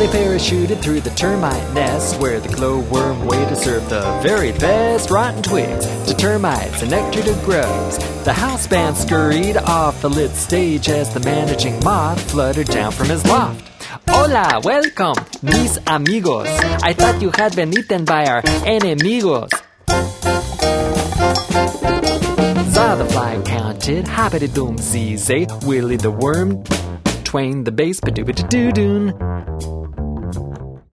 they parachuted through the termite nest, where the glowworm waited to serve the very best rotten twigs to termites and nectar to grubs. The house band scurried off the lit stage as the managing moth fluttered down from his loft. Hola, welcome, mis amigos. I thought you had been eaten by our enemigos. Za the fly counted, hoppity-doom-zee-zay, Willie the worm, Twain the bass, ba-doo-ba-doo-doon.